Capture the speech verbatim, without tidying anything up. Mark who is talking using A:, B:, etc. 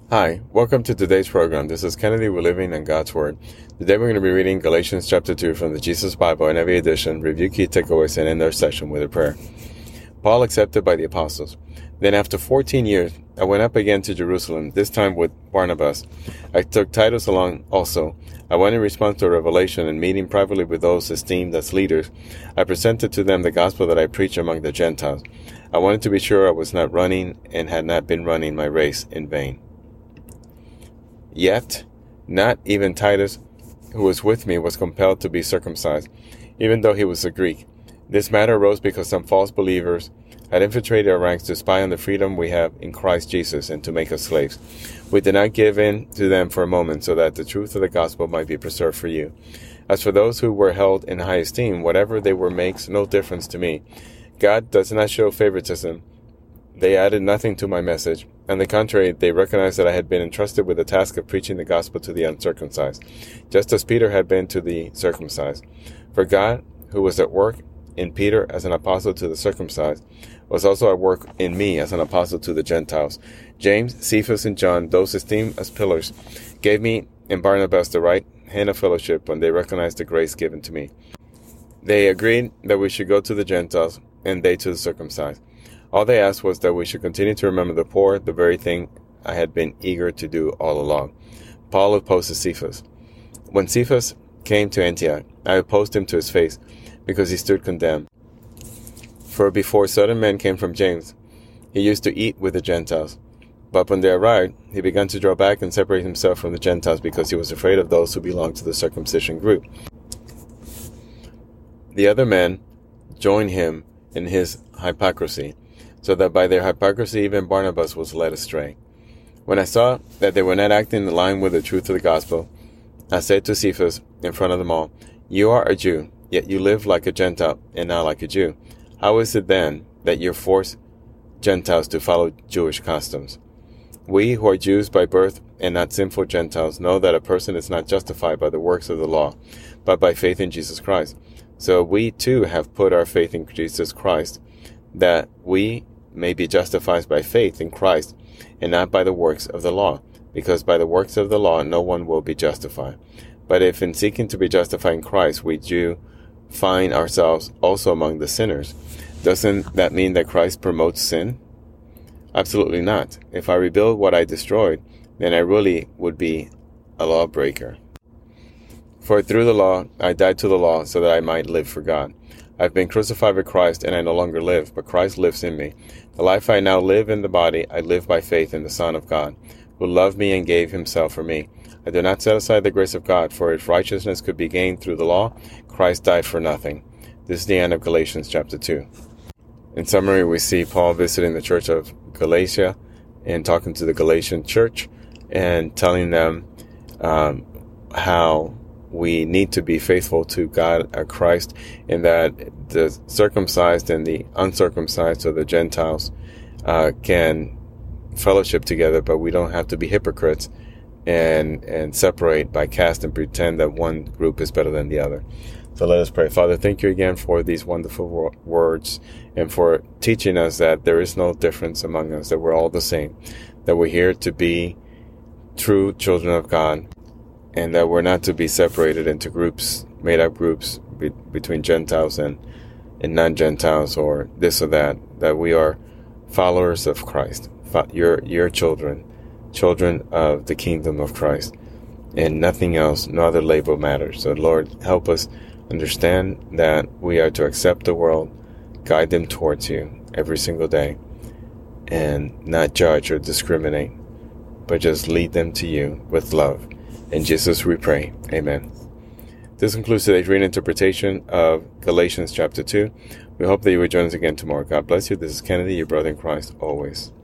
A: Hi, welcome to today's program. This is Kennedy. We're living in God's Word. Today we're going to be reading Galatians chapter two from the Jesus Bible in every edition, review key takeaways, and end our session with a prayer. Paul accepted by the apostles. Then after fourteen years, I went up again to Jerusalem, this time with Barnabas. I took Titus along also. I went in response to a revelation, and meeting privately with those esteemed as leaders, I presented to them the gospel that I preach among the Gentiles. I wanted to be sure I was not running and had not been running my race in vain. Yet, not even Titus, who was with me, was compelled to be circumcised, even though he was a Greek. This matter arose because some false believers had infiltrated our ranks to spy on the freedom we have in Christ Jesus and to make us slaves. We did not give in to them for a moment, so that the truth of the gospel might be preserved for you. As for those who were held in high esteem, whatever they were makes no difference to me. God does not show favoritism. They added nothing to my message. On the contrary, they recognized that I had been entrusted with the task of preaching the gospel to the uncircumcised, just as Peter had been to the circumcised. For God, who was at work in Peter as an apostle to the circumcised, was also at work in me as an apostle to the Gentiles. James, Cephas, and John, those esteemed as pillars, gave me and Barnabas the right hand of fellowship when they recognized the grace given to me. They agreed that we should go to the Gentiles, and they to the circumcised. All they asked was that we should continue to remember the poor, the very thing I had been eager to do all along. Paul opposed Cephas. When Cephas came to Antioch, I opposed him to his face, because he stood condemned. For before certain men came from James, he used to eat with the Gentiles. But when they arrived, he began to draw back and separate himself from the Gentiles, because he was afraid of those who belonged to the circumcision group. The other men joined him in his hypocrisy, so that by their hypocrisy even Barnabas was led astray. When I saw that they were not acting in line with the truth of the gospel, I said to Cephas in front of them all, "You are a Jew, yet you live like a Gentile and not like a Jew. How is it then that you force Gentiles to follow Jewish customs? We who are Jews by birth and not sinful Gentiles know that a person is not justified by the works of the law, but by faith in Jesus Christ. So we too have put our faith in Jesus Christ, that we may be justified by faith in Christ and not by the works of the law, because by the works of the law no one will be justified. But if in seeking to be justified in Christ we do find ourselves also among the sinners, doesn't that mean that Christ promotes sin? Absolutely not. If I rebuild what I destroyed, then I really would be a lawbreaker. For through the law I died to the law so that I might live for God. I've been crucified with Christ, and I no longer live, but Christ lives in me. The life I now live in the body, I live by faith in the Son of God, who loved me and gave himself for me. I do not set aside the grace of God, for if righteousness could be gained through the law, Christ died for nothing. This is the end of Galatians chapter two. In summary, we see Paul visiting the church of Galatia and talking to the Galatian church and telling them um, how we need to be faithful to God, our Christ, and that the circumcised and the uncircumcised, or the Gentiles, uh, can fellowship together, but we don't have to be hypocrites and and separate by caste and pretend that one group is better than the other. So let us pray. Father, thank you again for these wonderful wo- words and for teaching us that there is no difference among us, that we're all the same, that we're here to be true children of God, and that we're not to be separated into groups, made up groups be, between Gentiles and, and non-Gentiles, or this or that, that we are followers of Christ, your, your children, children of the kingdom of Christ, and nothing else, no other label matters. So Lord, help us understand that we are to accept the world, guide them towards you every single day, and not judge or discriminate, but just lead them to you with love. In Jesus we pray. Amen. This concludes today's reading interpretation of Galatians chapter two. We hope that you will join us again tomorrow. God bless you. This is Kennedy, your brother in Christ, always.